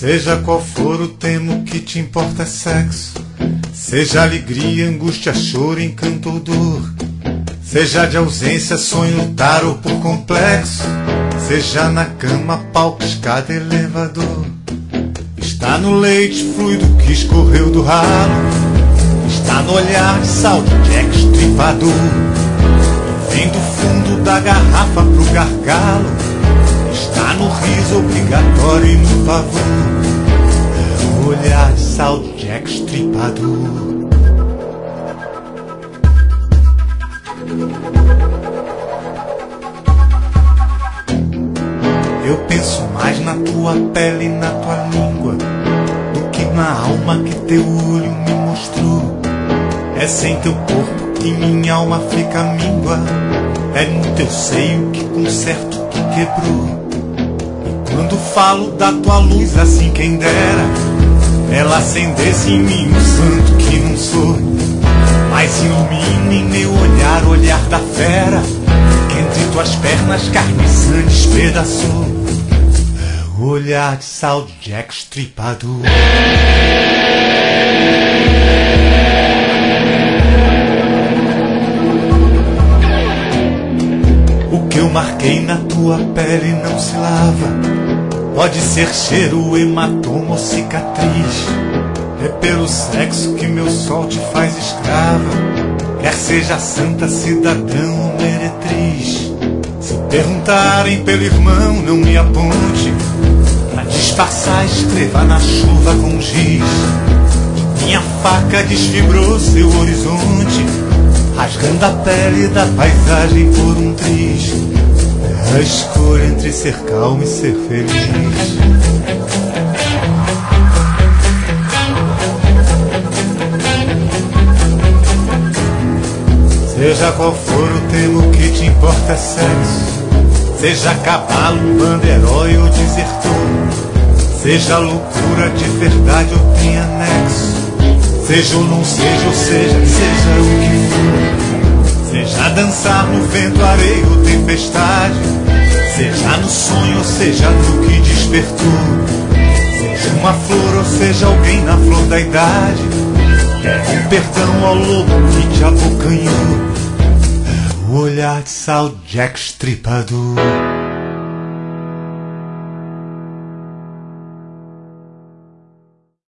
Seja qual for o tema, o que te importa é sexo. Seja alegria, angústia, choro, encanto ou dor. Seja de ausência, sonho, lutar ou por complexo. Seja na cama, palco, escada, elevador. Está no leite fluido que escorreu do ralo. Está no olhar de sal de Jack Estripador. Vem do fundo da garrafa pro gargalo. Está no riso obrigatório e no pavor. É o olhar de sal de Jack Estripador. Eu penso mais na tua pele e na tua língua do que na alma que teu olho me mostrou. É sem teu corpo que minha alma fica míngua. É no teu seio que conserto o que quebrou. E quando falo da tua luz, assim quem dera ela acendesse em mim um santo que não sou. Mas ilumine em meu olhar, olhar da fera, que entre tuas pernas carne e sangue despedaçou. É o olhar de sal de Jack Estripador. O que eu marquei na tua pele não se lava. Pode ser cheiro, hematoma ou cicatriz. É pelo sexo que meu sol te faz escrava. Quer seja santa, cidadão ou meretriz. Se perguntarem pelo irmão, não me aponte. Pra disfarçar, escreva na chuva com giz. Minha faca desfibrou seu horizonte, rasgando a pele da paisagem por um triz. É a escolha entre ser calmo e ser feliz. Seja qual for o tema, o que te importa é sexo. Seja cavalo, bando, herói ou desertor. Seja loucura de verdade ou tem anexo. Seja ou não seja, ou seja o que for. Seja dançar no vento, areia ou tempestade. Seja no sonho, ou seja no que despertou. Seja uma flor, ou seja alguém na flor da idade. Pede perdão ao lobo que te abocanhou. É o olhar de sal de Jack Estripador.